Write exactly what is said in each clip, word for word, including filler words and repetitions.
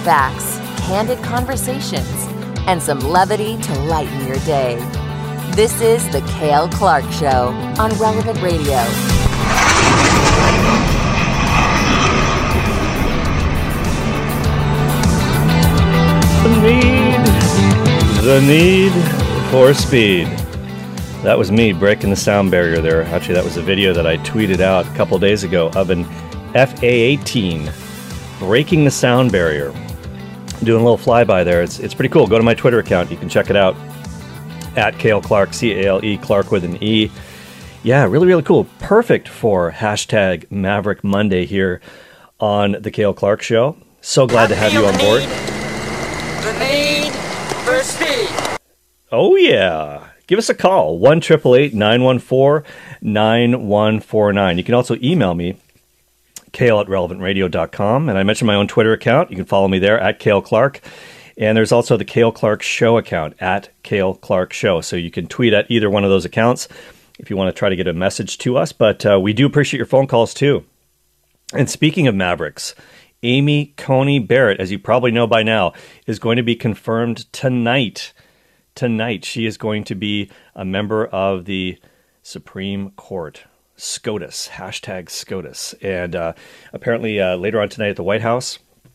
facts, candid conversations, and some levity to lighten your day. This is The Cale Clark Show on Relevant Radio. The need, the need for speed. That was me breaking the sound barrier there. Actually, that was a video that I tweeted out a couple days ago of an F A eighteen breaking the sound barrier. Doing a little flyby there. It's it's pretty cool. Go to my Twitter account. You can check it out. At Cale Clark, C A L E, Clark with an E. Yeah, really, really cool. Perfect for hashtag Maverick Monday here on The Cale Clark Show. So glad to have you on board. The need for speed. Oh, yeah. Give us a call, one eight eight eight, nine one four, nine one four nine. You can also email me, Cale at relevant radio dot com. And I mentioned my own Twitter account. You can follow me there, at Cale Clark. And there's also the Cale Clark Show account, at Cale Clark Show. So you can tweet at either one of those accounts if you want to try to get a message to us. But uh, we do appreciate your phone calls, too. And speaking of Mavericks, Amy Coney Barrett, as you probably know by now, is going to be confirmed tonight. Tonight, she is going to be a member of the Supreme Court. SCOTUS, hashtag SCOTUS. And uh, apparently uh, later on tonight at the White House,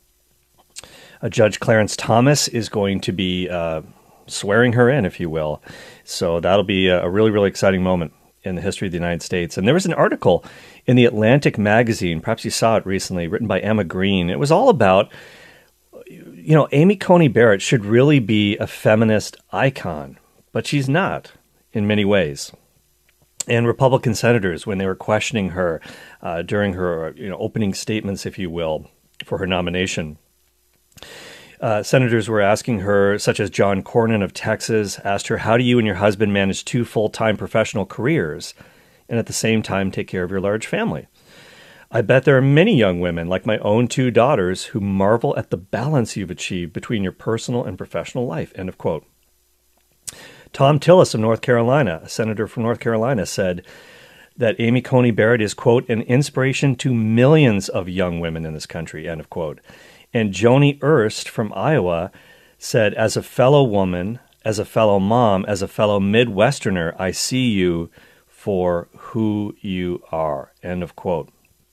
uh, Judge Clarence Thomas is going to be uh, swearing her in, if you will. So that'll be a really, really exciting moment in the history of the United States. And there was an article in the Atlantic magazine, perhaps you saw it recently, written by Emma Green. It was all about, you know, Amy Coney Barrett should really be a feminist icon, but she's not in many ways. And Republican senators, when they were questioning her uh, during her, you know, opening statements, if you will, for her nomination, uh, senators were asking her, such as John Cornyn of Texas, asked her, how do you and your husband manage two full-time professional careers and at the same time take care of your large family? I bet there are many young women, like my own two daughters, who marvel at the balance you've achieved between your personal and professional life. End of quote. Tom Tillis of North Carolina, a senator from North Carolina, said that Amy Coney Barrett is, quote, an inspiration to millions of young women in this country, end of quote. And Joni Ernst from Iowa said, as a fellow woman, as a fellow mom, as a fellow Midwesterner, I see you for who you are, end of quote.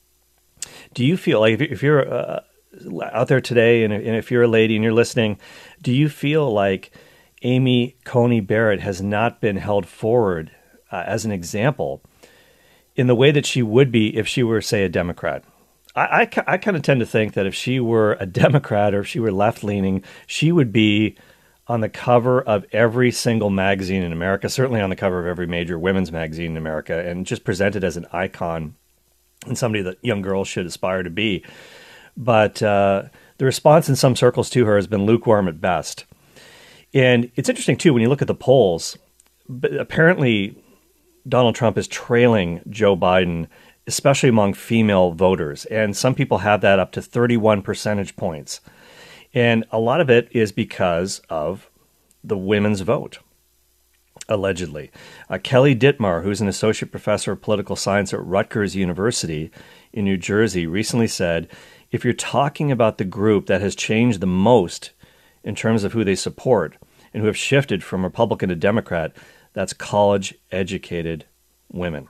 Do you feel like if you're uh, out there today and if you're a lady and you're listening, do you feel like Amy Coney Barrett has not been held forward uh, as an example in the way that she would be if she were, say, a Democrat? I, I, I kind of tend to think that if she were a Democrat or if she were left-leaning, she would be on the cover of every single magazine in America, certainly on the cover of every major women's magazine in America, and just presented as an icon and somebody that young girls should aspire to be. But uh, the response in some circles to her has been lukewarm at best. And it's interesting, too, when you look at the polls, but apparently Donald Trump is trailing Joe Biden, especially among female voters. And some people have that up to thirty-one percentage points. And a lot of it is because of the women's vote. Allegedly. Uh, Kelly Dittmar, who's an associate professor of political science at Rutgers University in New Jersey, recently said, if you're talking about the group that has changed the most in terms of who they support and who have shifted from Republican to Democrat, that's college-educated women.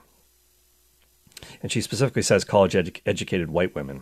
And she specifically says college-educated white women.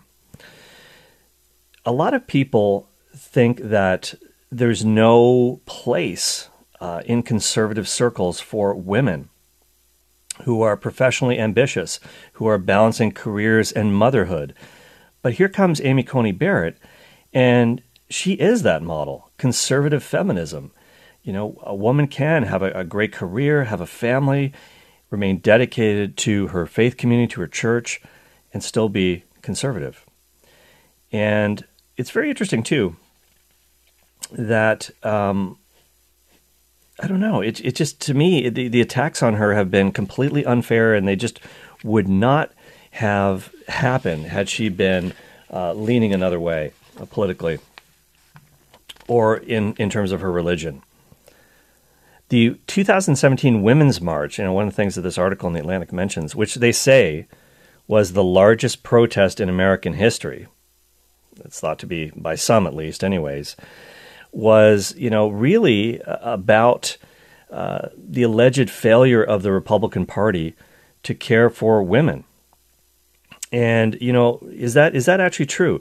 A lot of people think that there's no place Uh, in conservative circles for women who are professionally ambitious, who are balancing careers and motherhood. But here comes Amy Coney Barrett, and she is that model, conservative feminism. You know, a woman can have a, a great career, have a family, remain dedicated to her faith community, to her church, and still be conservative. And it's very interesting, too, that um, I don't know. It it just, to me, the, the attacks on her have been completely unfair, and they just would not have happened had she been uh, leaning another way uh, politically or in, in terms of her religion. The two thousand seventeen Women's March, you know, one of the things that this article in The Atlantic mentions, which they say was the largest protest in American history, it's thought to be by some at least anyways, was, you know, really about uh, the alleged failure of the Republican Party to care for women. And, you know, is that is that actually true?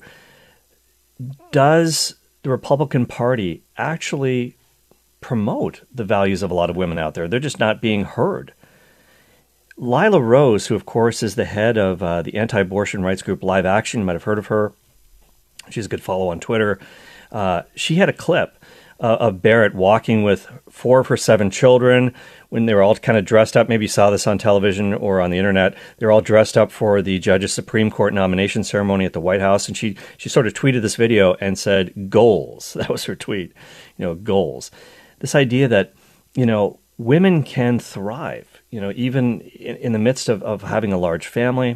Does the Republican Party actually promote the values of a lot of women out there? They're just not being heard. Lila Rose, who, of course, is the head of uh, the anti-abortion rights group Live Action, you might have heard of her. She's a good follow on Twitter. Uh, she had a clip uh, of Barrett walking with four of her seven children when they were all kind of dressed up. Maybe you saw this on television or on the internet. They're all dressed up for the judge's Supreme Court nomination ceremony at the White House. And she, she sort of tweeted this video and said, goals. That was her tweet, you know, goals. This idea that, you know, women can thrive, you know, even in, in the midst of, of having a large family.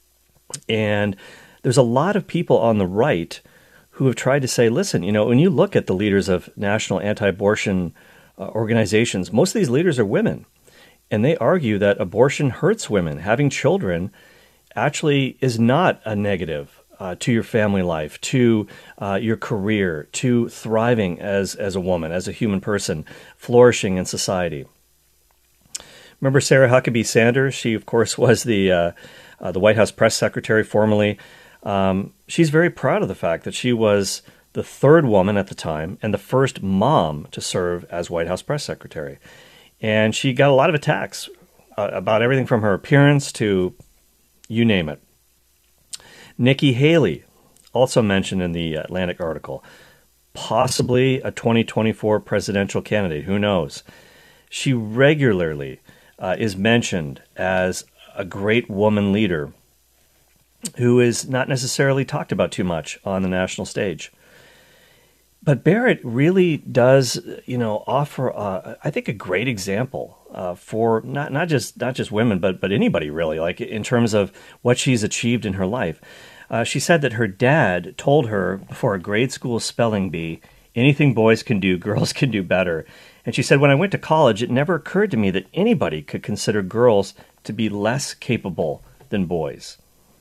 And there's a lot of people on the right who have tried to say, listen, you know, when you look at the leaders of national anti-abortion uh, organizations, most of these leaders are women. And they argue that abortion hurts women. Having children actually is not a negative uh, to your family life, to uh, your career, to thriving as, as a woman, as a human person, flourishing in society. Remember Sarah Huckabee Sanders? She, of course, was the uh, uh, the White House press secretary formerly. Um, she's very proud of the fact that she was the third woman at the time and the first mom to serve as White House press secretary. And she got a lot of attacks uh, about everything from her appearance to you name it. Nikki Haley, also mentioned in the Atlantic article, possibly a twenty twenty-four presidential candidate. Who knows? She regularly uh, is mentioned as a great woman leader who is not necessarily talked about too much on the national stage. But Barrett really does, you know, offer, uh, I think, a great example uh, for not not just not just women, but but anybody really, like in terms of what she's achieved in her life. Uh, she said that her dad told her before a grade school spelling bee, anything boys can do, girls can do better. And she said, when I went to college, it never occurred to me that anybody could consider girls to be less capable than boys.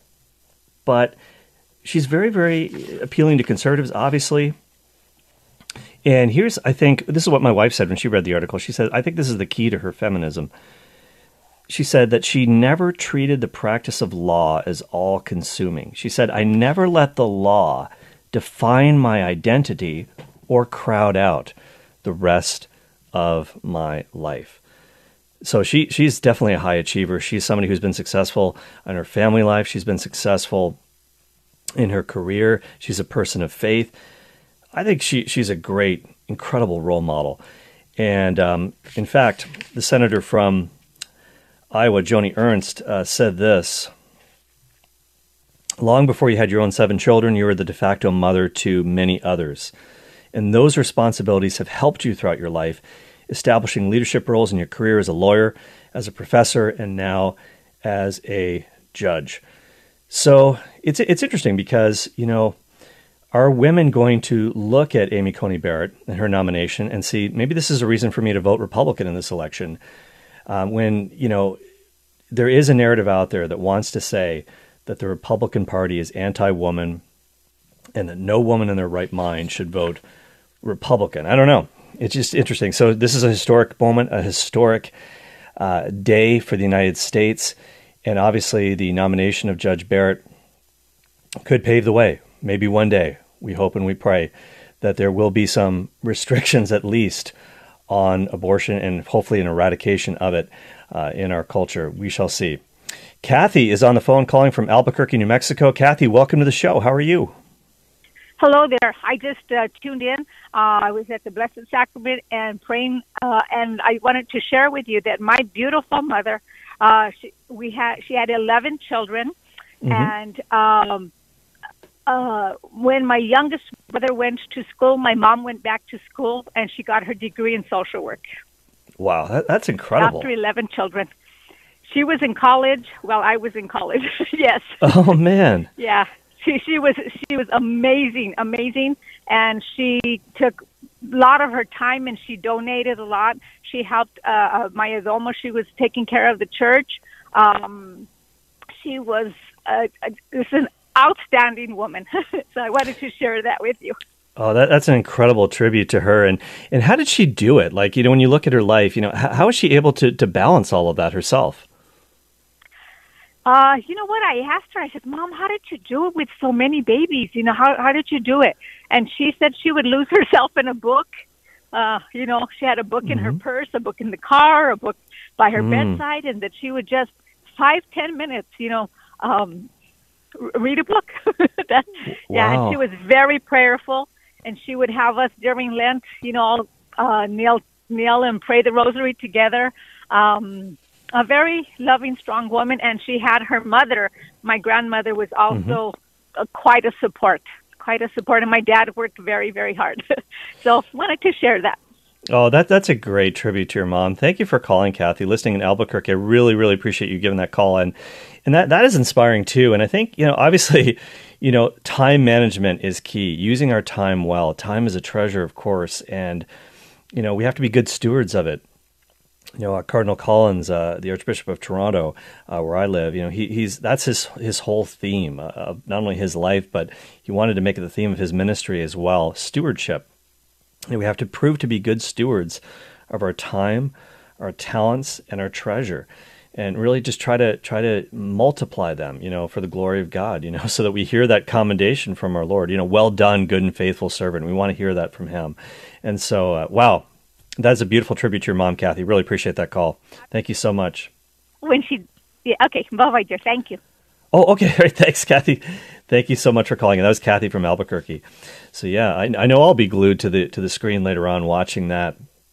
But she's very, very appealing to conservatives, obviously. And here's, I think, this is what my wife said when she read the article. She said, I think this is the key to her feminism. She said that she never treated the practice of law as all-consuming. She said, I never let the law define my identity or crowd out the rest of my life. So she she's definitely a high achiever. She's somebody who's been successful in her family life. She's been successful in her career. She's a person of faith. I think she she's a great, incredible role model. And um, in fact, the senator from Iowa, Joni Ernst, uh, said this: long before you had your own seven children, you were the de facto mother to many others. And those responsibilities have helped you throughout your life, establishing leadership roles in your career as a lawyer, as a professor, and now as a judge. So it's it's interesting because, you know, are women going to look at Amy Coney Barrett and her nomination and see, maybe this is a reason for me to vote Republican in this election? Um, when, you know, there is a narrative out there that wants to say that the Republican Party is anti-woman and that no woman in their right mind should vote Republican. I don't know. It's just interesting. So this is a historic moment, a historic uh, day for the United States. And obviously the nomination of Judge Barrett could pave the way. Maybe one day, we hope and we pray that there will be some restrictions at least on abortion and hopefully an eradication of it uh, in our culture. We shall see. Kathy is on the phone calling from Albuquerque, New Mexico. Kathy, welcome to the show. How are you? Hello there. I just uh, tuned in. Uh, I was at the Blessed Sacrament and praying, uh, and I wanted to share with you that my beautiful mother, uh, she, we had she had eleven children, mm-hmm. and um, uh, when my youngest brother went to school, my mom went back to school, and she got her degree in social work. Wow, that, that's incredible. After eleven children. She was in college while I was in college. Yes. Oh, man. Yeah. She she was she was amazing, amazing, and she took a lot of her time and she donated a lot. She helped uh, Maya Domo. She was taking care of the church. Um, she was uh, this is outstanding woman. So I wanted to share that with you. Oh, that, that's an incredible tribute to her. And, and how did she do it? Like, you know, when you look at her life, you know, how, how is she able to, to balance all of that herself? Uh, you know what? I asked her, I said, Mom, how did you do it with so many babies? You know, how, how did you do it? And she said she would lose herself in a book. Uh, you know, she had a book in mm-hmm. her purse, a book in the car, a book by her mm. bedside, and that she would just five, ten minutes, you know, um, r- read a book. that, wow. Yeah, and she was very prayerful, and she would have us during Lent, you know, all, uh, kneel, kneel and pray the rosary together. Um, a very loving, strong woman, and she had her mother. My grandmother was also mm-hmm. uh, quite a support. quite a support, and my dad worked very, very hard. So wanted to share that. Oh, that that's a great tribute to your mom. Thank you for calling, Kathy. Listening in Albuquerque, I really, really appreciate you giving that call, and and that that is inspiring too. And I think, you know, obviously, you know, time management is key. Using our time well. Time is a treasure, of course, and you know we have to be good stewards of it. You know, uh, Cardinal Collins, uh, the Archbishop of Toronto, uh, where I live, you know, he, he's that's his his whole theme uh, of not only his life, but he wanted to make it the theme of his ministry as well, stewardship. And we have to prove to be good stewards of our time, our talents, and our treasure, and really just try to try to multiply them, you know, for the glory of God, you know, so that we hear that commendation from our Lord, you know, well done, good and faithful servant. We want to hear that from him. And so, uh, wow. That's a beautiful tribute to your mom, Kathy. Really appreciate that call. Thank you so much. When she, yeah, okay, bye-bye, dear. Thank you. Oh, okay. All right. Thanks, Kathy. Thank you so much for calling. And that was Kathy from Albuquerque. So yeah, I, I know I'll be glued to the to the screen later on watching that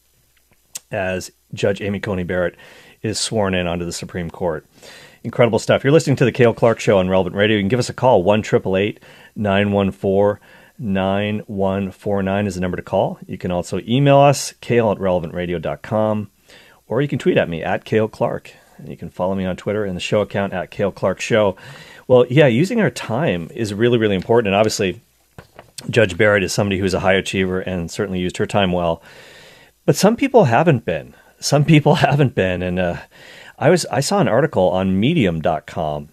as Judge Amy Coney Barrett is sworn in onto the Supreme Court. Incredible stuff. You're listening to the Cale Clark Show on Relevant Radio. You can give us a call. one eight eight eight, nine one four, nine one four nine is the number to call. You can also email us, kale at relevant radio dot com, or you can tweet at me, at Cale Clark. And you can follow me on Twitter and the show account, at Cale Clark Show. Well, yeah, using our time is really, really important. And obviously, Judge Barrett is somebody who's a high achiever and certainly used her time well. But some people haven't been. Some people haven't been. And uh, I was I saw an article on medium dot com.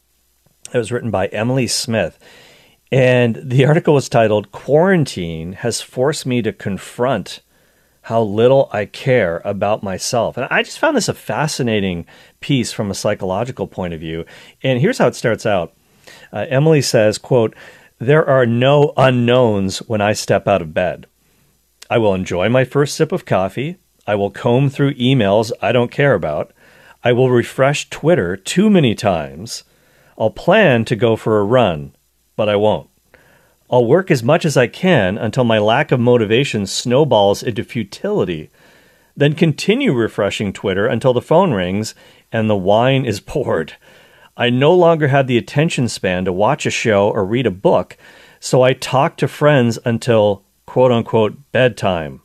It was written by Emily Smith. And the article was titled, "Quarantine Has Forced Me to Confront How Little I Care About Myself." And I just found this a fascinating piece from a psychological point of view. And here's how it starts out. Uh, Emily says, quote, "There are no unknowns when I step out of bed. I will enjoy my first sip of coffee. I will comb through emails I don't care about. I will refresh Twitter too many times. I'll plan to go for a run, but I won't. I'll work as much as I can until my lack of motivation snowballs into futility, then continue refreshing Twitter until the phone rings and the wine is poured. I no longer have the attention span to watch a show or read a book, so I talk to friends until, quote-unquote, bedtime."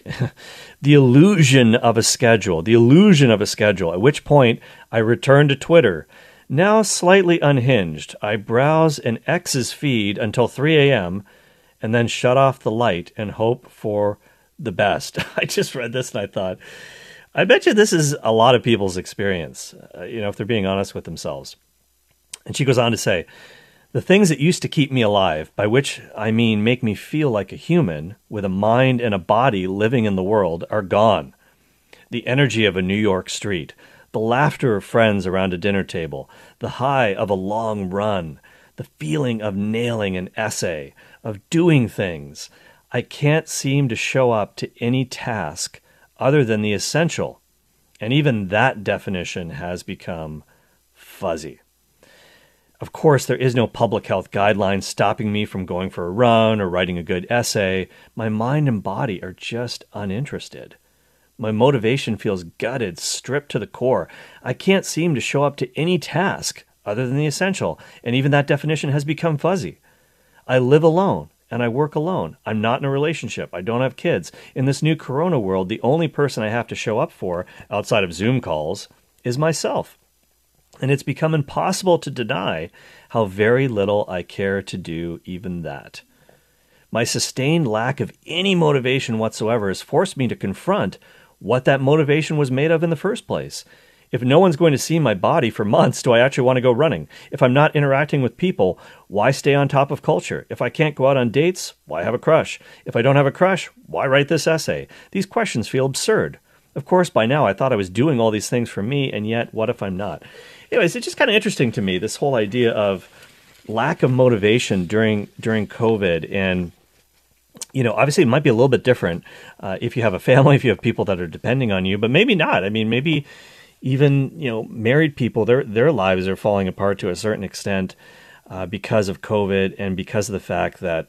The illusion of a schedule, the illusion of a schedule, at which point I return to Twitter. Now slightly unhinged, I browse an X's feed until three a.m. and then shut off the light and hope for the best. I just read this and I thought, I bet you this is a lot of people's experience, uh, you know, if they're being honest with themselves. And she goes on to say, "The things that used to keep me alive, by which I mean make me feel like a human with a mind and a body living in the world, are gone. The energy of a New York street, the laughter of friends around a dinner table, the high of a long run, the feeling of nailing an essay, of doing things. I can't seem to show up to any task other than the essential, and even that definition has become fuzzy. Of course, there is no public health guideline stopping me from going for a run or writing a good essay. My mind and body are just uninterested. My motivation feels gutted, stripped to the core. I can't seem to show up to any task other than the essential, and even that definition has become fuzzy. I live alone, and I work alone. I'm not in a relationship. I don't have kids. In this new corona world, the only person I have to show up for, outside of Zoom calls, is myself. And it's become impossible to deny how very little I care to do even that. My sustained lack of any motivation whatsoever has forced me to confront what that motivation was made of in the first place. If no one's going to see my body for months, do I actually want to go running? If I'm not interacting with people, why stay on top of culture? If I can't go out on dates, why have a crush? If I don't have a crush, why write this essay? These questions feel absurd. Of course, by now I thought I was doing all these things for me, and yet, what if I'm not? Anyways, it's just kind of interesting to me, this whole idea of lack of motivation during during COVID. And, you know, obviously it might be a little bit different uh, if you have a family, if you have people that are depending on you, but maybe not. I mean, maybe even, you know, married people, their their lives are falling apart to a certain extent uh, because of COVID and because of the fact that,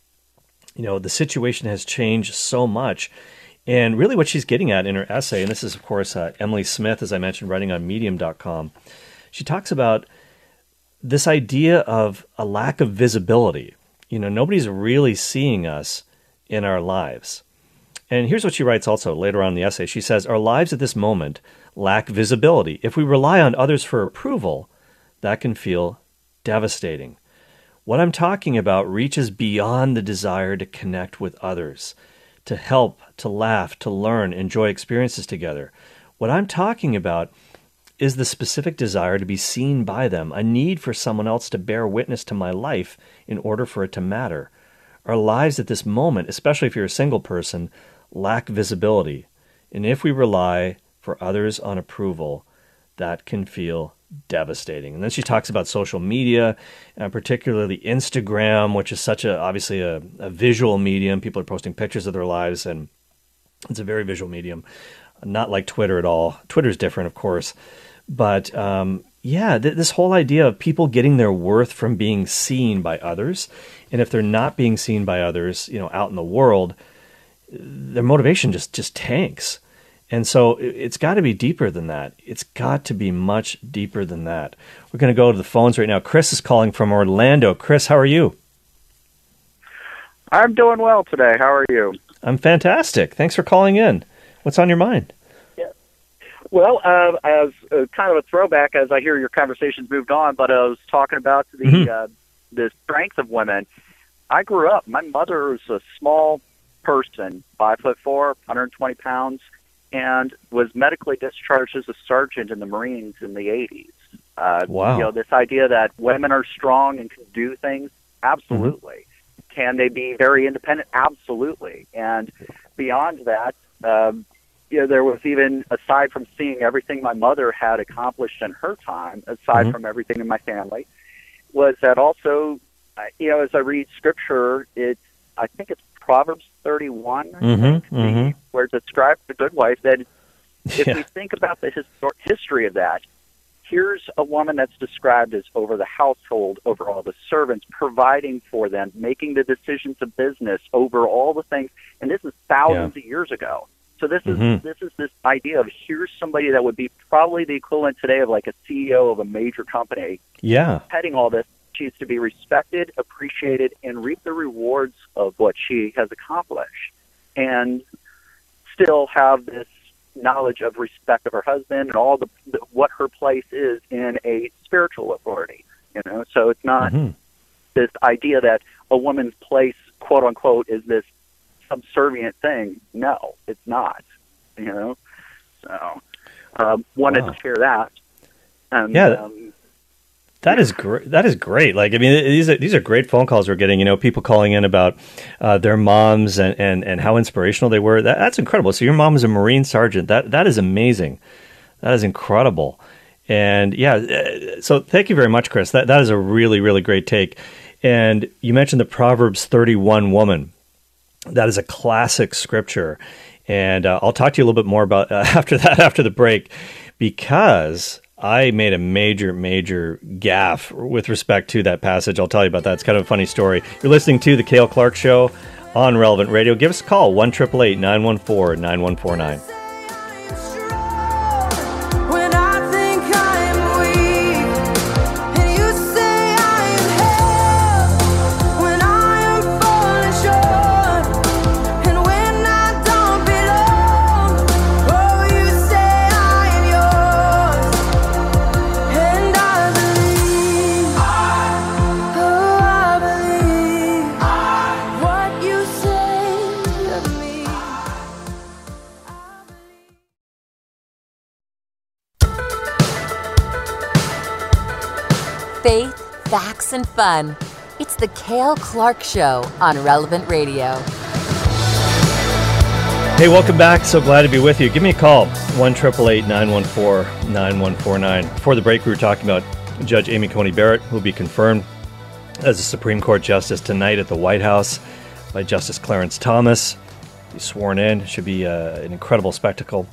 you know, the situation has changed so much. And really what she's getting at in her essay, and this is, of course, uh, Emily Smith, as I mentioned, writing on medium dot com, she talks about this idea of a lack of visibility. You know, nobody's really seeing us in our lives. And here's what she writes also later on in the essay. She says, our lives at this moment lack visibility. If we rely on others for approval, that can feel devastating. What I'm talking about reaches beyond the desire to connect with others, to help, to laugh, to learn, enjoy experiences together. What I'm talking about is the specific desire to be seen by them, a need for someone else to bear witness to my life in order for it to matter. Our lives at this moment, especially if you're a single person, lack visibility. And if we rely for others on approval, that can feel devastating. And then she talks about social media, and particularly Instagram, which is such a, obviously a, a visual medium. People are posting pictures of their lives, and it's a very visual medium. Not like Twitter at all. Twitter's different, of course. But um, yeah, th- this whole idea of people getting their worth from being seen by others. And if they're not being seen by others, you know, out in the world, their motivation just, just tanks. And so it's got to be deeper than that. It's got to be much deeper than that. We're going to go to the phones right now. Chris is calling from Orlando. Chris, how are you? I'm doing well today. How are you? I'm fantastic. Thanks for calling in. What's on your mind? Yeah. Well, uh, as uh, kind of a throwback, as I hear your conversation's moved on, but I was talking about the mm-hmm. uh, the strength of women. I grew up. My mother was a small person, five foot four, one hundred twenty pounds. And was medically discharged as a sergeant in the Marines in the eighties. Uh, wow. You know, this idea that women are strong and can do things, absolutely. Mm-hmm. Can they be very independent? Absolutely. And beyond that, um, you know, there was even, aside from seeing everything my mother had accomplished in her time, aside mm-hmm. from everything in my family, was that also, uh, you know, as I read Scripture, it, I think it's Proverbs thirty-one, mm-hmm, mm-hmm. where it describes the good wife, that if yeah. we think about the histor- history of that, here's a woman that's described as over the household, over all the servants, providing for them, making the decisions of business, over all the things, and this is thousands yeah. of years ago. So this is mm-hmm. this is this idea of here's somebody that would be probably the equivalent today of like a C E O of a major company, yeah, heading all this. She's to be respected, appreciated, and reap the rewards of what she has accomplished, and still have this knowledge of respect of her husband and all the, the what her place is in a spiritual authority. You know, so it's not mm-hmm. this idea that a woman's place, quote unquote, is this subservient thing. No, it's not. You know, so um, wanted wow. to share that. And, yeah. Um, That is great. That is great. Like, I mean, these are these are great phone calls we're getting. You know, people calling in about uh, their moms and, and, and how inspirational they were. That, that's incredible. So your mom is a Marine sergeant. That that is amazing. That is incredible. And yeah, so thank you very much, Chris. That that is a really really great take. And you mentioned the Proverbs thirty-one woman. That is a classic scripture. And uh, I'll talk to you a little bit more about uh, after that after the break, because I made a major, major gaffe with respect to that passage. I'll tell you about that. It's kind of a funny story. You're listening to The Cale Clark Show on Relevant Radio. Give us a call, one eight eight eight, nine one four, nine one four nine. jokes, and fun. It's the Cale Clark Show on Relevant Radio. Hey, welcome back. So glad to be with you. Give me a call, one eight eight eight, nine one four, nine one four nine. Before the break, we were talking about Judge Amy Coney Barrett, who will be confirmed as a Supreme Court Justice tonight at the White House by Justice Clarence Thomas. He's sworn in. Should be uh, an incredible spectacle.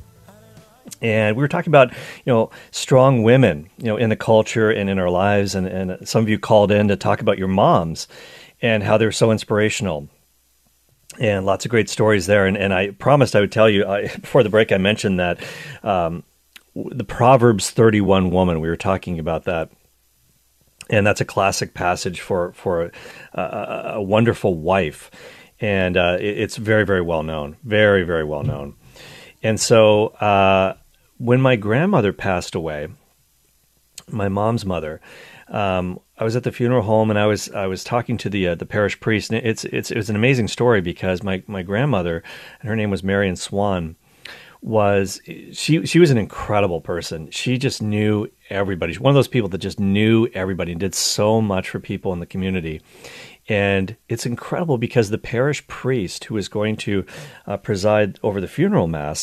And we were talking about, you know, strong women, you know, in the culture and in our lives. And, and some of you called in to talk about your moms and how they're so inspirational. And lots of great stories there. And, and I promised I would tell you, I, before the break, I mentioned that um, the Proverbs thirty-one woman, we were talking about that. And that's a classic passage for, for a, a, a wonderful wife. And uh, it, it's very, very well known. Very, very well known. And so uh, when my grandmother passed away, my mom's mother, um, I was at the funeral home and I was I was talking to the uh, the parish priest. And it's it's it was an amazing story because my, my grandmother, and her name was Marion Swan, was she she was an incredible person. She just knew everybody. She's one of those people that just knew everybody and did so much for people in the community. And it's incredible because the parish priest who was going to uh, preside over the funeral mass,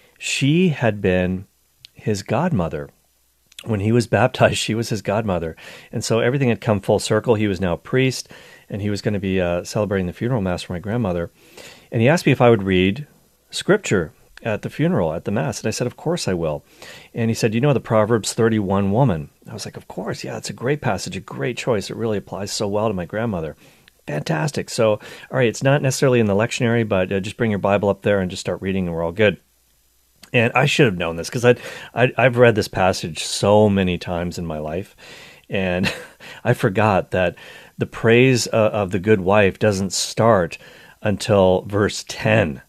she had been his godmother. When he was baptized, she was his godmother. And so everything had come full circle. He was now a priest, and he was going to be uh, celebrating the funeral mass for my grandmother. And he asked me if I would read scripture at the funeral, at the mass. And I said, of course I will. And he said, you know the Proverbs thirty-one woman? I was like, of course, yeah, it's a great passage, a great choice. It really applies so well to my grandmother. Fantastic. So, all right, it's not necessarily in the lectionary, but uh, just bring your Bible up there and just start reading and we're all good. And I should have known this because I'd, I'd, I've read this passage so many times in my life. And I forgot that the praise uh, of the good wife doesn't start until verse ten.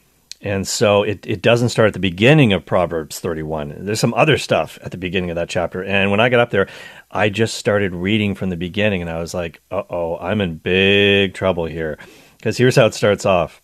And so it, it doesn't start at the beginning of Proverbs thirty-one. There's some other stuff at the beginning of that chapter. And when I got up there, I just started reading from the beginning. And I was like, uh-oh, I'm in big trouble here. Because here's how it starts off.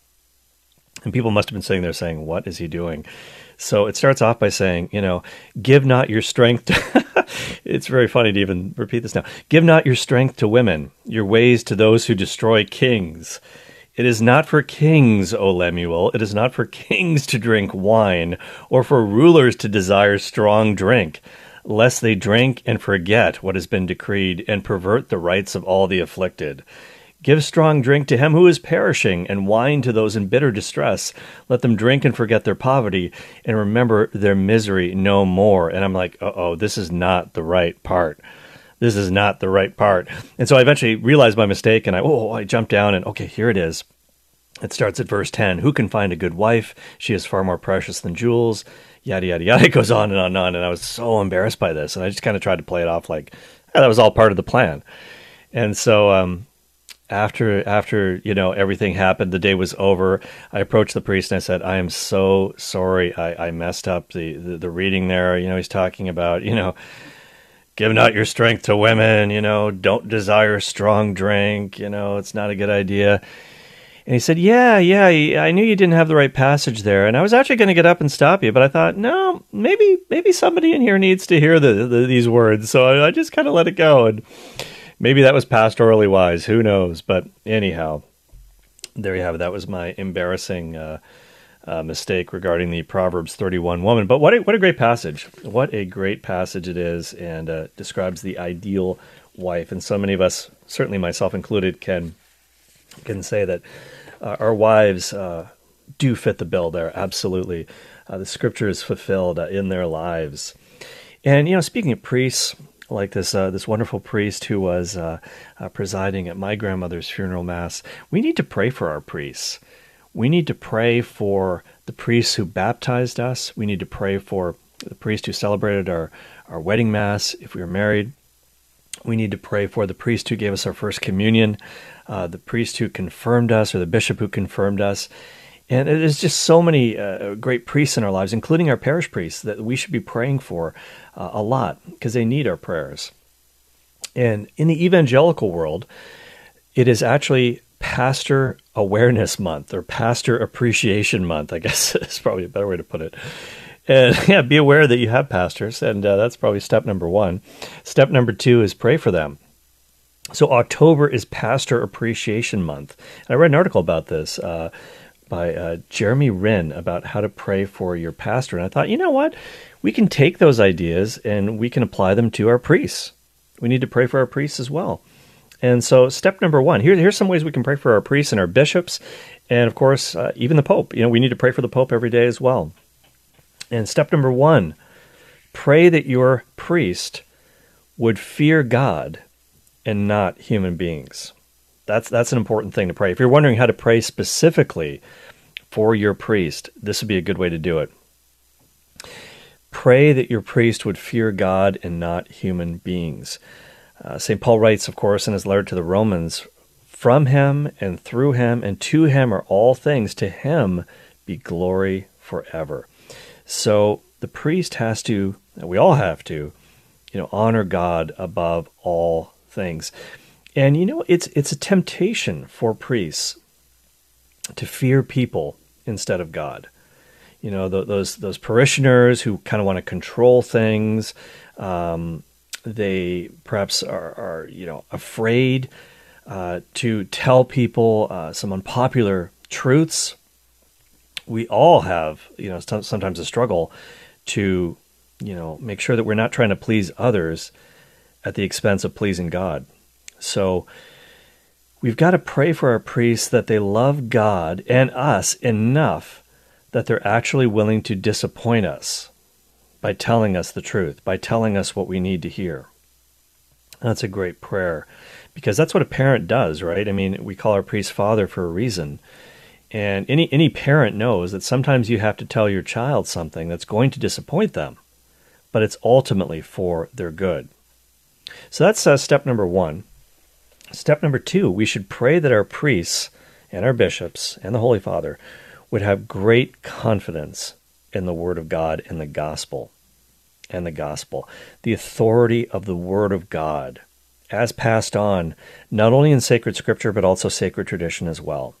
And people must have been sitting there saying, what is he doing? So it starts off by saying, you know, give not your strength. To it's very funny to even repeat this now. Give not your strength to women, your ways to those who destroy kings. It is not for kings, O Lemuel, it is not for kings to drink wine, or for rulers to desire strong drink, lest they drink and forget what has been decreed, and pervert the rights of all the afflicted. Give strong drink to him who is perishing, and wine to those in bitter distress. Let them drink and forget their poverty, and remember their misery no more. And I'm like, uh-oh, this is not the right part. This is not the right part. And so I eventually realized my mistake, and I, oh, I jumped down, and okay, here it is. It starts at verse ten. Who can find a good wife? She is far more precious than jewels. Yada, yada, yada. It goes on and on and on. And I was so embarrassed by this. And I just kind of tried to play it off like, yeah, that was all part of the plan. And so um, after, after you know, everything happened, the day was over, I approached the priest and I said, I am so sorry. I, I messed up the, the, the reading there. You know, he's talking about, you know, give not your strength to women, you know, don't desire strong drink, you know, it's not a good idea. And he said, yeah, yeah, I knew you didn't have the right passage there. And I was actually going to get up and stop you, but I thought, no, maybe maybe somebody in here needs to hear the, the, these words. So I, I just kind of let it go. And maybe that was pastorally wise. Who knows? But anyhow, there you have it. That was my embarrassing uh, uh, mistake regarding the Proverbs thirty-one woman. But what a, what a great passage. What a great passage it is, and uh, describes the ideal wife. And so many of us, certainly myself included, can can say that uh, our wives uh, do fit the bill there. Absolutely. Uh, the scripture is fulfilled uh, in their lives. And, you know, speaking of priests, like this uh, this wonderful priest who was uh, uh, presiding at my grandmother's funeral mass, we need to pray for our priests. We need to pray for the priests who baptized us. We need to pray for the priest who celebrated our, our wedding mass if we were married. We need to pray for the priest who gave us our first communion, uh, the priest who confirmed us, or the bishop who confirmed us. And there's just so many uh, great priests in our lives, including our parish priests, that we should be praying for uh, a lot because they need our prayers. And in the evangelical world, it is actually Pastor Awareness Month, or Pastor Appreciation Month, I guess is probably a better way to put it. And yeah, be aware that you have pastors, and uh, that's probably step number one. Step number two is pray for them. So October is Pastor Appreciation Month. And I read an article about this uh, by uh, Jeremy Wren about how to pray for your pastor. And I thought, you know what? We can take those ideas and we can apply them to our priests. We need to pray for our priests as well. And so step number one, here, here's some ways we can pray for our priests and our bishops. And of course, uh, even the Pope. You know, we need to pray for the Pope every day as well. And step number one, pray that your priest would fear God and not human beings. That's that's an important thing to pray. If you're wondering how to pray specifically for your priest, this would be a good way to do it. Pray that your priest would fear God and not human beings. Uh, Saint Paul writes, of course, in his letter to the Romans, from him and through him and to him are all things. To him be glory forever. So the priest has to, we all have to, you know, honor God above all things. And, you know, it's it's a temptation for priests to fear people instead of God. You know, th- those those parishioners who kind of want to control things, um, they perhaps are, are, you know, afraid uh, to tell people uh, some unpopular truths. We all have, you know, st- sometimes a struggle to, you know, make sure that we're not trying to please others at the expense of pleasing God. So we've got to pray for our priests that they love God and us enough that they're actually willing to disappoint us by telling us the truth, by telling us what we need to hear. That's a great prayer, because that's what a parent does, right? I mean, we call our priest father for a reason. And any any parent knows that sometimes you have to tell your child something that's going to disappoint them, but it's ultimately for their good. So that's uh, step number one. Step number two, we should pray that our priests and our bishops and the Holy Father would have great confidence in the Word of God and the gospel. And the gospel. The authority of the Word of God as passed on, not only in sacred scripture, but also sacred tradition as well.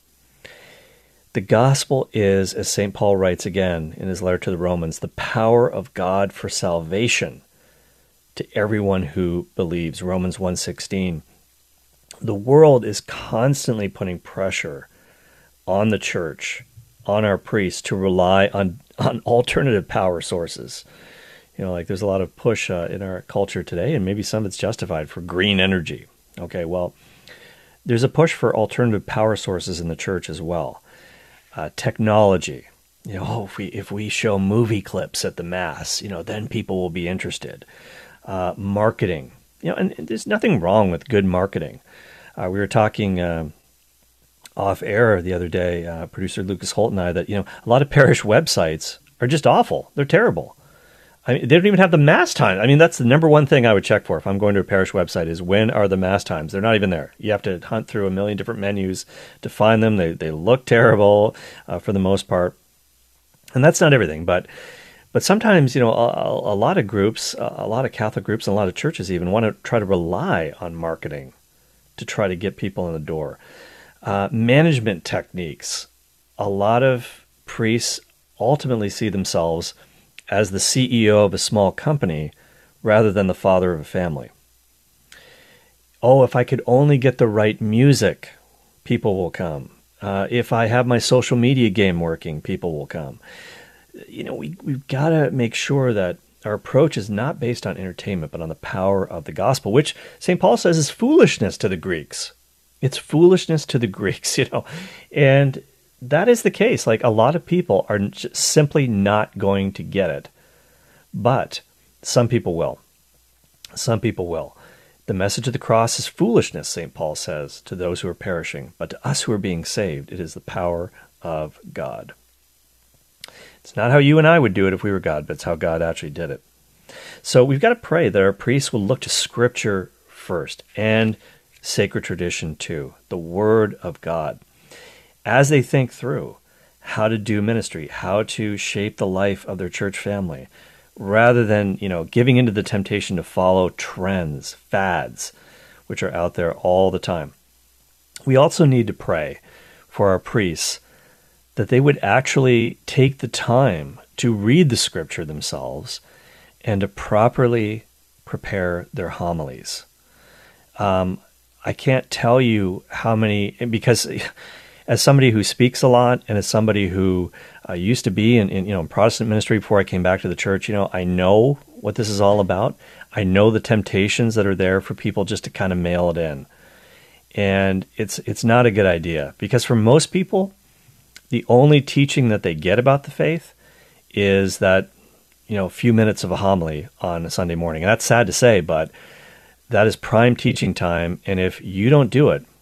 The gospel is, as Saint Paul writes again in his letter to the Romans, the power of God for salvation to everyone who believes. Romans one sixteen. The world is constantly putting pressure on the church, on our priests, to rely on, on alternative power sources. You know, like there's a lot of push uh, in our culture today, and maybe some of it's justified, for green energy. Okay, well, there's a push for alternative power sources in the church as well. Uh, technology. You know, oh, if we if we show movie clips at the Mass, you know, then people will be interested. Uh, marketing. You know, and, and there's nothing wrong with good marketing. Uh, we were talking uh, off air the other day, uh, producer Lucas Holt and I, that, you know, a lot of parish websites are just awful. They're terrible. I mean, they don't even have the Mass time. I mean, that's the number one thing I would check for if I'm going to a parish website is when are the Mass times? They're not even there. You have to hunt through a million different menus to find them. They they look terrible uh, for the most part. And that's not everything. But but sometimes, you know, a, a lot of groups, a lot of Catholic groups and a lot of churches even want to try to rely on marketing to try to get people in the door. Uh, management techniques. A lot of priests ultimately see themselves as the C E O of a small company rather than the father of a family. Oh, if I could only get the right music, people will come. Uh, if I have my social media game working, people will come. You know, we, we've got to make sure that our approach is not based on entertainment, but on the power of the gospel, which Saint Paul says is foolishness to the Greeks. It's foolishness to the Greeks, you know, and that is the case. Like, a lot of people are just simply not going to get it, but some people will. Some people will. The message of the cross is foolishness, Saint Paul says, to those who are perishing, but to us who are being saved, it is the power of God. It's not how you and I would do it if we were God, but it's how God actually did it. So we've got to pray that our priests will look to Scripture first and sacred tradition too, the Word of God, as they think through how to do ministry, how to shape the life of their church family, rather than, you know, giving into the temptation to follow trends, fads, which are out there all the time. We also need to pray for our priests that they would actually take the time to read the Scripture themselves and to properly prepare their homilies. Um, I can't tell you how many, because as somebody who speaks a lot and as somebody who uh, used to be in, in, you know, in Protestant ministry before I came back to the church, you know, I know what this is all about. I know the temptations that are there for people just to kind of mail it in. And it's it's not a good idea, because for most people, the only teaching that they get about the faith is that, you know, a few minutes of a homily on a Sunday morning. And that's sad to say, but that is prime teaching time. And if you don't do it,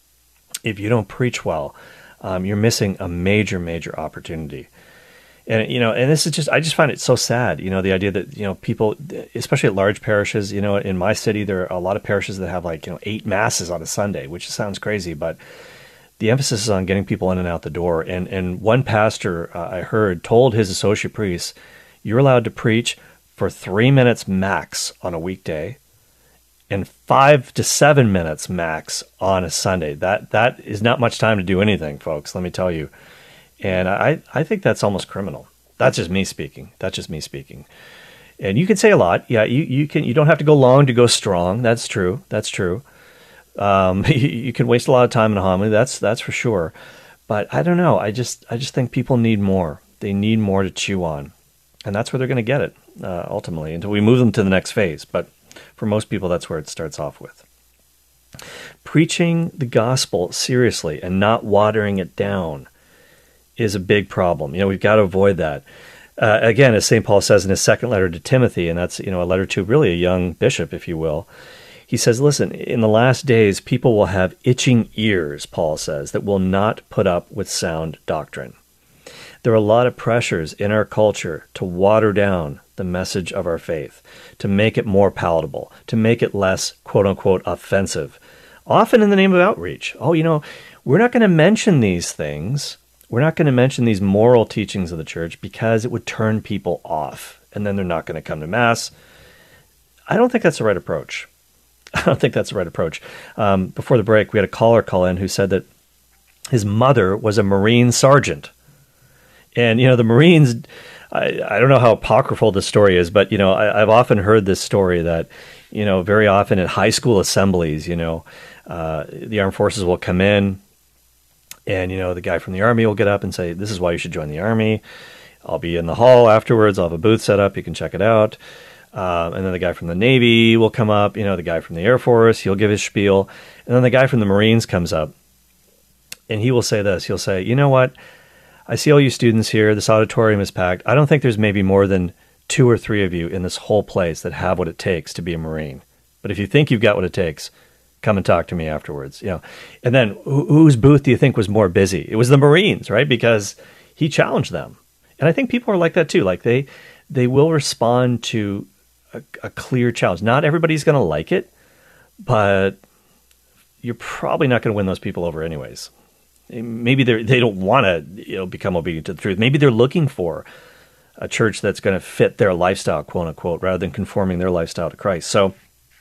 if you don't preach well, um, you're missing a major, major opportunity. And, you know, and this is just, I just find it so sad, you know, the idea that, you know, people, especially at large parishes, you know, in my city, there are a lot of parishes that have like, you know, eight masses on a Sunday, which sounds crazy, but the emphasis is on getting people in and out the door. And, and one pastor uh, I heard told his associate priests, you're allowed to preach for three minutes max on a weekday and five to seven minutes max on a Sunday. That, that is not much time to do anything, folks, let me tell you. And I, I think that's almost criminal. That's just me speaking. That's just me speaking. And you can say a lot. Yeah, you, you can. You don't have to go long to go strong. That's true. That's true. Um, you, you can waste a lot of time in a homily. That's that's for sure. But I don't know. I just I just think people need more. They need more to chew on, and that's where they're going to get it uh, ultimately until we move them to the next phase. But for most people, that's where it starts off with. Preaching the gospel seriously and not watering it down is a big problem. You know, we've got to avoid that. Uh, again, as Saint Paul says in his second letter to Timothy, and that's, you know, a letter to really a young bishop, if you will, he says, listen, in the last days, people will have itching ears, Paul says, that will not put up with sound doctrine. There are a lot of pressures in our culture to water down the message of our faith, to make it more palatable, to make it less, quote unquote, offensive, often in the name of outreach. Oh, you know, we're not going to mention these things. We're not going to mention these moral teachings of the church because it would turn people off, and then they're not going to come to Mass. I don't think that's the right approach. I don't think that's the right approach. Um, before the break, we had a caller call in who said that his mother was a Marine sergeant. And, you know, the Marines, I, I don't know how apocryphal this story is, but, you know, I, I've often heard this story that, you know, very often at high school assemblies, you know, uh, the armed forces will come in, and, you know, the guy from the Army will get up and say, this is why you should join the Army. I'll be in the hall afterwards. I'll have a booth set up. You can check it out. Um, and then the guy from the Navy will come up. You know, the guy from the Air Force, he'll give his spiel. And then the guy from the Marines comes up, and he will say this. He'll say, you know what? I see all you students here. This auditorium is packed. I don't think there's maybe more than two or three of you in this whole place that have what it takes to be a Marine. But if you think you've got what it takes, come and talk to me afterwards, you know. And then wh- whose booth do you think was more busy? It was the Marines, right? Because he challenged them. And I think people are like that too. Like they, they will respond to a, a clear challenge. Not everybody's going to like it, but you're probably not going to win those people over anyways. Maybe they they don't want to, you know, become obedient to the truth. Maybe they're looking for a church that's going to fit their lifestyle, quote unquote, rather than conforming their lifestyle to Christ. So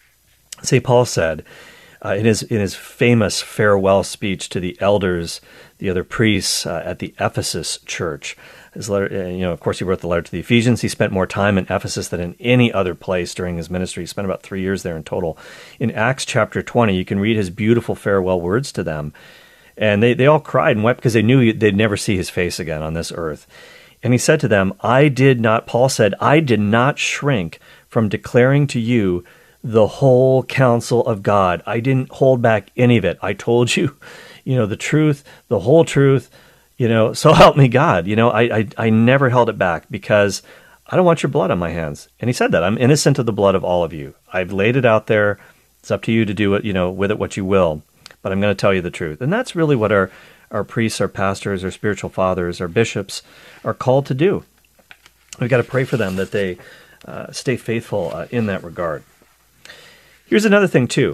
Saint Paul said, Uh, in his in his famous farewell speech to the elders, the other priests uh, at the Ephesus church, his letter, uh, you know, of course, he wrote the letter to the Ephesians. He spent more time in Ephesus than in any other place during his ministry. He spent about three years there in total. In Acts chapter twenty, you can read his beautiful farewell words to them, and they they all cried and wept because they knew they'd never see his face again on this earth. And he said to them, "I did not." Paul said, "I did not shrink from declaring to you the whole counsel of God. I didn't hold back any of it. I told you, you know, the truth, the whole truth, you know, so help me God. You know, I, I, I never held it back because I don't want your blood on my hands." And he said that, "I'm innocent of the blood of all of you. I've laid it out there. It's up to you to do it, you know, with it what you will, but I'm going to tell you the truth." And that's really what our, our priests, our pastors, our spiritual fathers, our bishops are called to do. We've got to pray for them that they uh, stay faithful uh, in that regard. Here's another thing, too.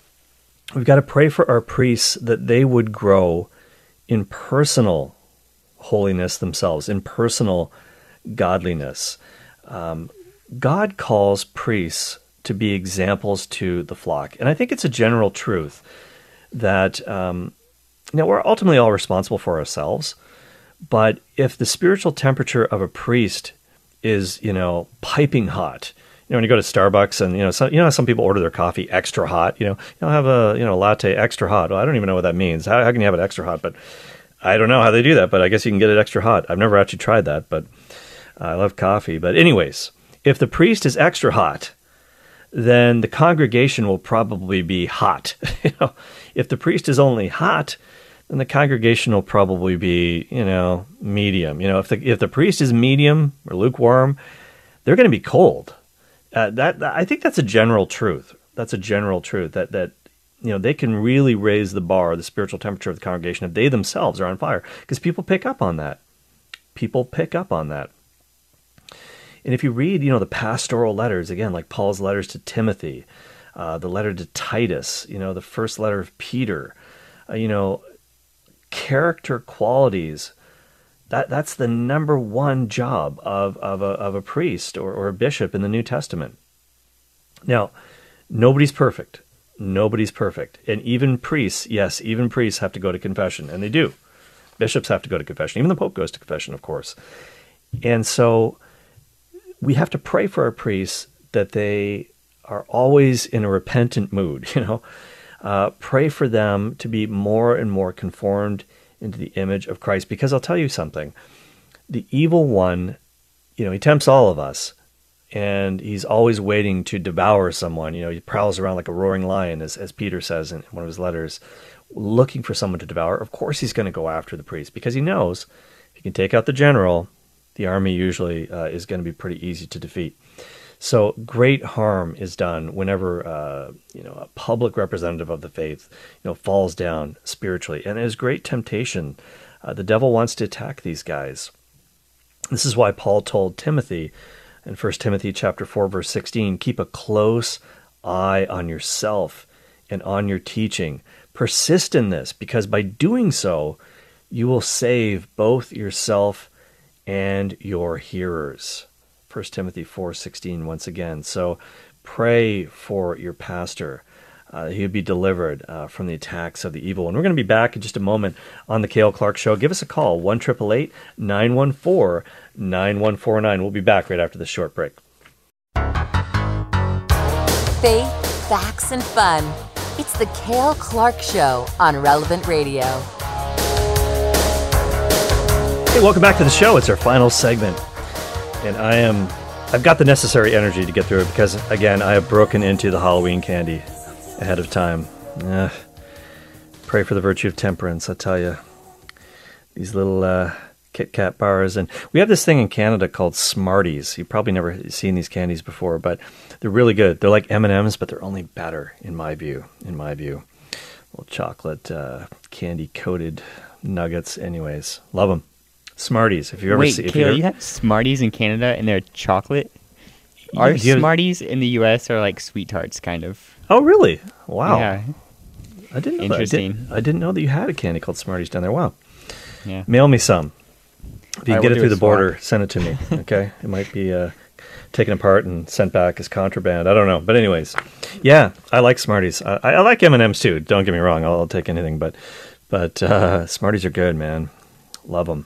We've got to pray for our priests that they would grow in personal holiness themselves, in personal godliness. Um, God calls priests to be examples to the flock. And I think it's a general truth that, um, you know, we're ultimately all responsible for ourselves. But if the spiritual temperature of a priest is, you know, piping hot, know, when you go to Starbucks and, you know, some, you know, some people order their coffee extra hot, you know, you'll have a, you know, latte extra hot. Well, I don't even know what that means. How, how can you have it extra hot? But I don't know how they do that, but I guess you can get it extra hot. I've never actually tried that, but I love coffee. But anyways, if the priest is extra hot, then the congregation will probably be hot. You know, if the priest is only hot, then the congregation will probably be, you know, medium. You know, if the if the priest is medium or lukewarm, they're going to be cold. Uh, that, that I think that's a general truth. That's a general truth that that you know they can really raise the bar, the spiritual temperature of the congregation if they themselves are on fire, because people pick up on that. People pick up on that. And if you read, you know, the pastoral letters, again, like Paul's letters to Timothy, uh, the letter to Titus, you know, the first letter of Peter, uh, you know, character qualities, that that's the number one job of, of, a, of a priest or, or a bishop in the New Testament. Now, nobody's perfect. Nobody's perfect. And even priests, yes, even priests have to go to confession, and they do. Bishops have to go to confession. Even the Pope goes to confession, of course. And so we have to pray for our priests that they are always in a repentant mood, you know. Uh, pray for them to be more and more conformed into the image of Christ. Because I'll tell you something, the evil one, you know, he tempts all of us, and he's always waiting to devour someone. You know, he prowls around like a roaring lion, as, as Peter says in one of his letters, looking for someone to devour. Of course he's going to go after the priest, because he knows if he can take out the general, the army usually uh, is going to be pretty easy to defeat. So great harm is done whenever uh, you know a public representative of the faith you know falls down spiritually, and there's great temptation. Uh, the devil wants to attack these guys. This is why Paul told Timothy in First Timothy chapter four verse sixteen, keep a close eye on yourself and on your teaching. Persist in this, because by doing so, you will save both yourself and your hearers. First Timothy four sixteen once again. So pray for your pastor. Uh, he would be delivered uh, from the attacks of the evil. And we're going to be back in just a moment on the Cale Clark Show. Give us a call, one eight eight eight, nine one four, nine one four nine. We'll be back right after this short break. Faith, facts, and fun. It's the Cale Clark Show on Relevant Radio. Hey, welcome back to the show. It's our final segment. And I am, I've got the necessary energy to get through it because, again, I have broken into the Halloween candy ahead of time. Uh, pray for the virtue of temperance, I tell you. These little uh, Kit Kat bars. And we have this thing in Canada called Smarties. You've probably never seen these candies before, but they're really good. They're like M and M's, but they're only better, in my view. In my view. Little chocolate uh, candy-coated nuggets. Anyways, love them. Smarties. If you ever Wait, see, if Cale, you, you have Smarties in Canada and they're chocolate? Our you have- Smarties in the U S are like Sweet Tarts, kind of. Oh, really? Wow. Yeah. I didn't know Interesting. That. I, didn't, I didn't know that you had a candy called Smarties down there. Wow. Yeah. Mail me some. If you I can get will it do through a the swap. border, send it to me. Okay, it might be uh, taken apart and sent back as contraband. I don't know, but anyways, yeah, I like Smarties. I, I like M and M's too. Don't get me wrong. I'll, I'll take anything, but but uh, Smarties are good, man. Love them.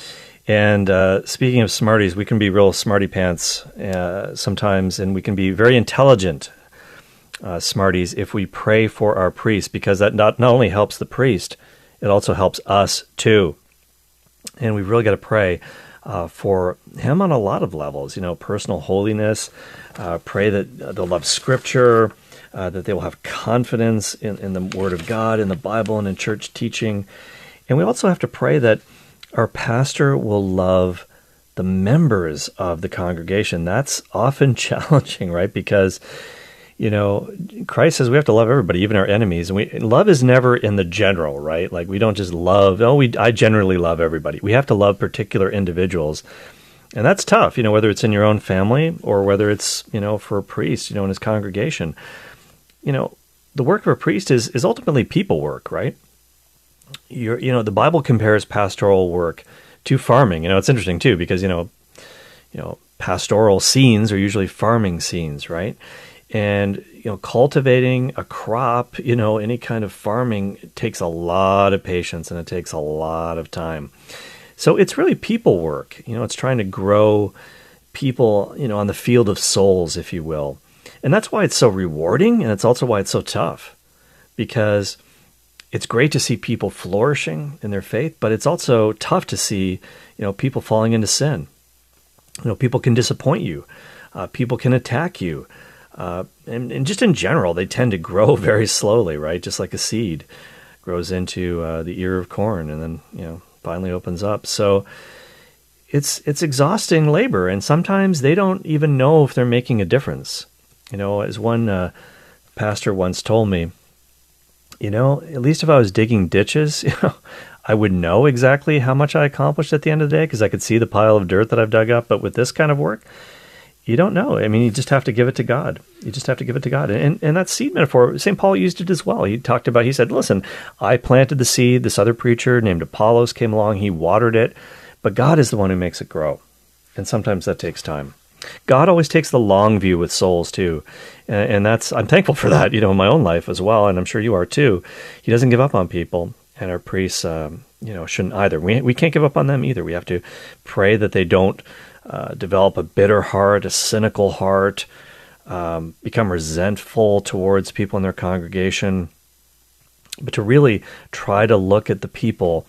And uh, speaking of Smarties, we can be real smarty pants uh, sometimes, and we can be very intelligent uh, Smarties if we pray for our priest, because that not, not only helps the priest, it also helps us too. And we've really got to pray uh, for him on a lot of levels, you know, personal holiness, uh, pray that they'll love Scripture, uh, that they will have confidence in, in the Word of God, in the Bible, and in church teaching. And we also have to pray that our pastor will love the members of the congregation. That's often challenging, right? Because, you know, Christ says we have to love everybody, even our enemies. And we love is never in the general, right? Like we don't just love, oh, we I generally love everybody. We have to love particular individuals. And that's tough, you know, whether it's in your own family or whether it's, you know, for a priest, you know, in his congregation. You know, the work of a priest is is ultimately people work, right? You're, you know, the Bible compares pastoral work to farming. You know, it's interesting too because you know, you know, pastoral scenes are usually farming scenes, right? And you know, cultivating a crop, you know, any kind of farming it takes a lot of patience and it takes a lot of time. So it's really people work. You know, it's trying to grow people, you know, on the field of souls, if you will. And that's why it's so rewarding, and it's also why it's so tough, because it's great to see people flourishing in their faith, but it's also tough to see, you know, people falling into sin. You know, people can disappoint you. Uh, people can attack you. Uh, and, and just in general, they tend to grow very slowly, right? Just like a seed grows into uh, the ear of corn and then, you know, finally opens up. So it's it's exhausting labor, and sometimes they don't even know if they're making a difference. You know, as one uh, pastor once told me, you know, at least if I was digging ditches, you know, I would know exactly how much I accomplished at the end of the day because I could see the pile of dirt that I've dug up. But with this kind of work, you don't know. I mean, you just have to give it to God. You just have to give it to God. And and that seed metaphor, Saint Paul used it as well. He talked about, he said, listen, I planted the seed. This other preacher named Apollos came along. He watered it. But God is the one who makes it grow. And sometimes that takes time. God always takes the long view with souls too. And, and that's, I'm thankful for that, you know, in my own life as well. And I'm sure you are too. He doesn't give up on people. And our priests, um, you know, shouldn't either. We we can't give up on them either. We have to pray that they don't uh, develop a bitter heart, a cynical heart, um, become resentful towards people in their congregation, but to really try to look at the people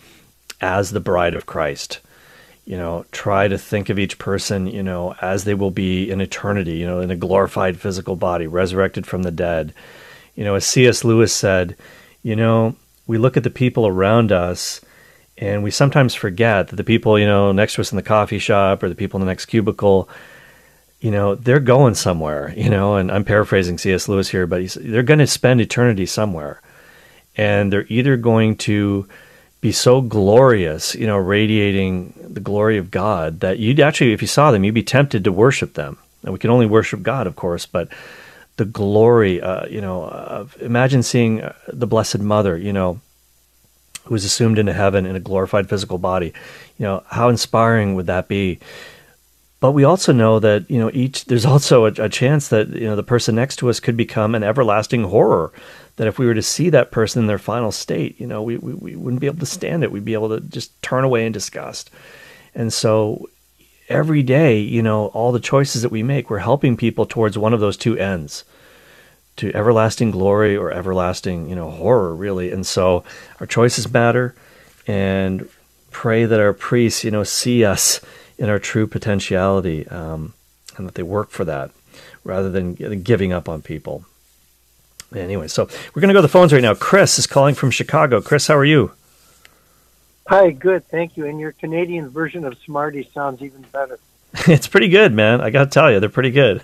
as the bride of Christ. You know, try to think of each person, you know, as they will be in eternity, you know, in a glorified physical body, resurrected from the dead. You know, as C S Lewis said, you know, we look at the people around us and we sometimes forget that the people, you know, next to us in the coffee shop or the people in the next cubicle, you know, they're going somewhere, you know, and I'm paraphrasing C S Lewis here, but he's, they're going to spend eternity somewhere. And they're either going to be so glorious, you know, radiating the glory of God that you'd actually, if you saw them, you'd be tempted to worship them. And we can only worship God, of course, but the glory, uh, you know, of, imagine seeing the Blessed Mother, you know, who was assumed into heaven in a glorified physical body. You know, how inspiring would that be? But we also know that, you know, each, there's also a, a chance that, you know, the person next to us could become an everlasting horror. That if we were to see that person in their final state, you know, we, we, we wouldn't be able to stand it. We'd be able to just turn away in disgust. And so every day, you know, all the choices that we make, we're helping people towards one of those two ends, to everlasting glory or everlasting, you know, horror, really. And so our choices matter, and pray that our priests, you know, see us in our true potentiality, um, and that they work for that rather than giving up on people. Anyway, so we're going to go to the phones right now. Chris is calling from Chicago. Chris, how are you? Hi, good, thank you. And your Canadian version of Smarty sounds even better. It's pretty good, man. I got to tell you, they're pretty good.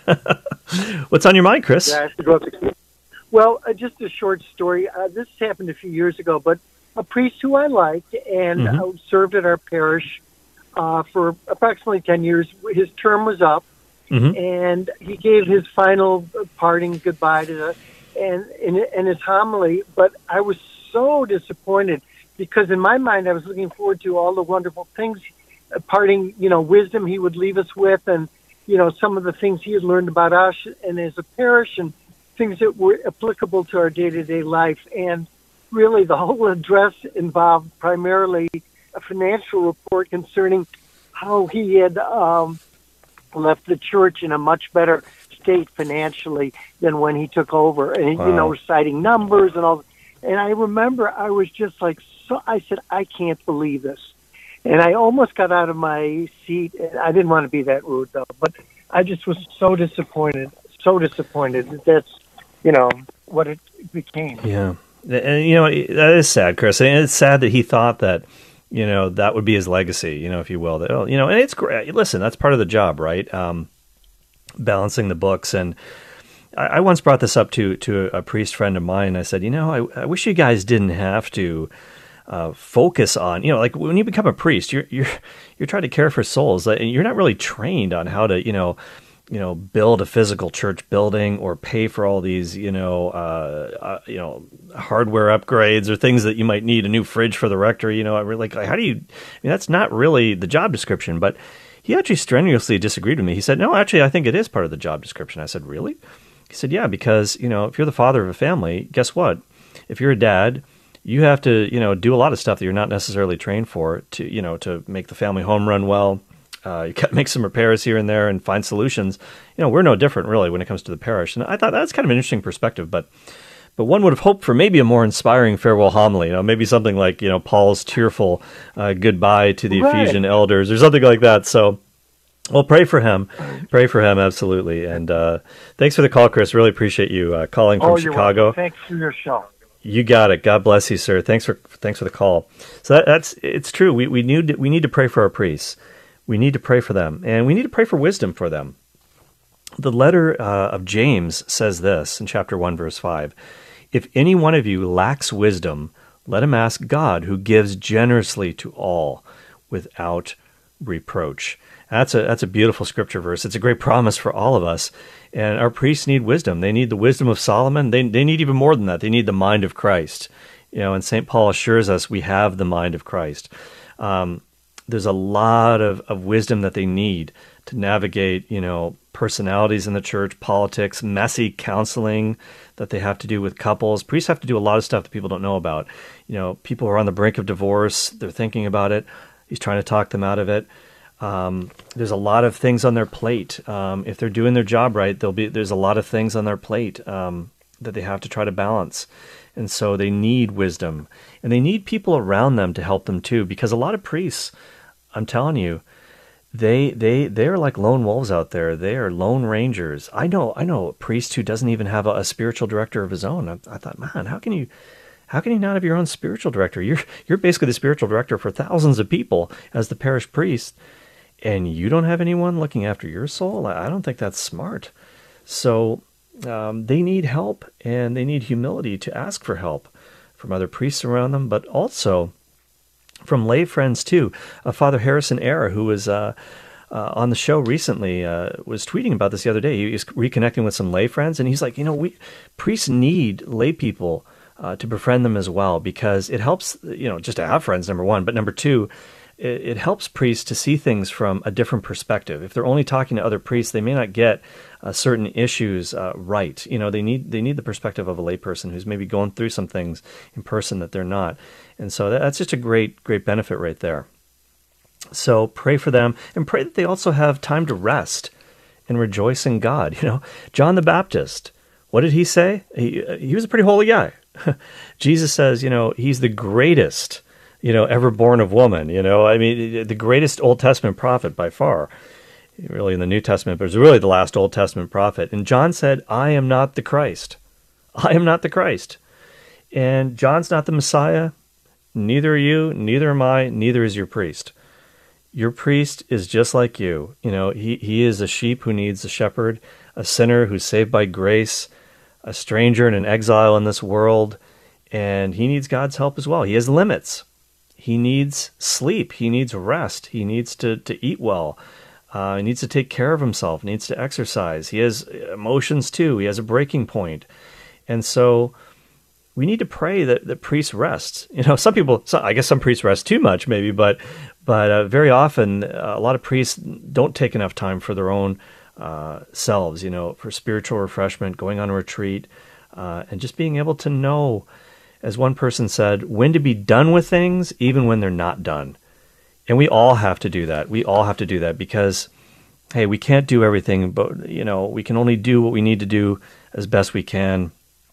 What's on your mind, Chris? Yeah, I have to go up to... Well, uh, just a short story. Uh, this happened a few years ago, but a priest who I liked and mm-hmm. uh, served at our parish uh, for approximately ten years, his term was up, mm-hmm. and he gave his final parting goodbye to us. And in, in his homily, but I was so disappointed because in my mind I was looking forward to all the wonderful things, uh, parting, you know, wisdom he would leave us with, and you know, some of the things he had learned about us and as a parish, and things that were applicable to our day-to-day life. And really, the whole address involved primarily a financial report concerning how he had um, left the church in a much better state financially than when he took over, and wow. you know, citing numbers and all. And I remember I was just like, so I said, I can't believe this, and I almost got out of my seat. I didn't want to be that rude though, but I just was so disappointed, so disappointed that that's, you know, what it became. Yeah, and you know, that is sad, Chris. And it's sad that he thought that, you know, that would be his legacy, you know, if you will. That, oh, you know, and it's great. Listen, that's part of the job, right? Um, balancing the books. And I, I once brought this up to to a priest friend of mine. I said, you know, I, I wish you guys didn't have to uh, focus on, you know, like when you become a priest, you're you're you're trying to care for souls, and you're not really trained on how to, you know, you know, build a physical church building or pay for all these, you know, uh, uh, you know, hardware upgrades or things that you might need, a new fridge for the rectory. You know, I really like, how do you? I mean, that's not really the job description, but. He actually strenuously disagreed with me. He said, no, actually, I think it is part of the job description. I said, really? He said, yeah, because, you know, if you're the father of a family, guess what? If you're a dad, you have to, you know, do a lot of stuff that you're not necessarily trained for to, you know, to make the family home run well, Uh, you got to make some repairs here and there and find solutions. You know, we're no different really when it comes to the parish. And I thought that's kind of an interesting perspective, but but one would have hoped for maybe a more inspiring farewell homily. You know, maybe something like, you know, Paul's tearful uh, goodbye to the Right. Ephesian elders or something like that. So, well, pray for him. Pray for him, absolutely. And uh, thanks for the call, Chris. Really appreciate you uh, calling from oh, you're Chicago. welcome. Thanks for your show. You got it. God bless you, sir. Thanks for thanks for the call. So that, that's it's true. We we need to, we need to pray for our priests. We need to pray for them, and we need to pray for wisdom for them. The letter uh, of James says this in chapter one, verse five: "If any one of you lacks wisdom, let him ask God, who gives generously to all, without reproach." That's a that's a beautiful scripture verse. It's a great promise for all of us. And our priests need wisdom. They need the wisdom of Solomon. They they need even more than that. They need the mind of Christ. You know, and Saint Paul assures us we have the mind of Christ. Um, there's a lot of, of wisdom that they need to navigate, you know, personalities in the church, politics, messy counseling that they have to do with couples. Priests have to do a lot of stuff that people don't know about. You know, people are on the brink of divorce. They're thinking about it. He's trying to talk them out of it. Um, there's a lot of things on their plate. Um, if they're doing their job right, there'll be there's a lot of things on their plate um, that they have to try to balance. And so they need wisdom. And they need people around them to help them too, because a lot of priests, I'm telling you, they they they're like lone wolves out there. They are lone rangers. I know I know a priest who doesn't even have a, a spiritual director of his own. I, I thought, man, how can you how can you not have your own spiritual director? You're you're basically the spiritual director for thousands of people as the parish priest, and you don't have anyone looking after your soul? I don't think that's smart. So um, they need help, and they need humility to ask for help from other priests around them, but also from lay friends too. Uh, Father Harrison Eyre, who was uh, uh, on the show recently, uh, was tweeting about this the other day. He was reconnecting with some lay friends, and he's like, you know, we priests need lay people uh, to befriend them as well, because it helps, you know, just to have friends, number one, but number two, it, it helps priests to see things from a different perspective. If they're only talking to other priests, they may not get uh, certain issues uh, right. You know, they need they need the perspective of a layperson who's maybe going through some things in person that they're not. And so that, that's just a great, great benefit right there. So pray for them, and pray that they also have time to rest and rejoice in God. You know, John the Baptist, what did he say? He, he was a pretty holy guy. Jesus says, you know, he's the greatest, you know, ever born of woman. You know, I mean, the greatest Old Testament prophet by far, really in the New Testament, but it was really the last Old Testament prophet. And John said, I am not the Christ. I am not the Christ. And John's not the Messiah. Neither are you, neither am I, neither is your priest. Your priest is just like you. You know, he, he is a sheep who needs a shepherd, a sinner who's saved by grace, a stranger and an exile in this world, and he needs God's help as well. He has limits. He needs sleep. He needs rest. He needs to, to eat well. Uh, he needs to take care of himself, needs to exercise. He has emotions too. He has a breaking point. And so we need to pray that, that priests rest. You know, some people, so I guess some priests rest too much maybe, but but uh, very often uh, a lot of priests don't take enough time for their own uh, selves, you know, for spiritual refreshment, going on a retreat, uh, and just being able to know, as one person said, when to be done with things, even when they're not done. And we all have to do that. We all have to do that because, hey, we can't do everything, but, you know, we can only do what we need to do as best we can.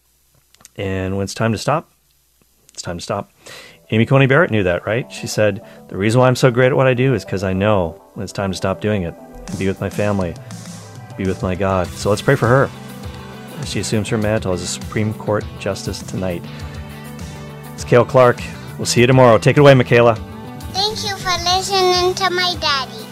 And when it's time to stop, it's time to stop. Amy Coney Barrett knew that, right? She said, the reason why I'm so great at what I do is because I know when it's time to stop doing it and be with my family, be with my God. So let's pray for her as she assumes her mantle as a Supreme Court Justice tonight. It's Cale Clark. We'll see you tomorrow. Take it away, Michaela. Thank you for listening to my daddy.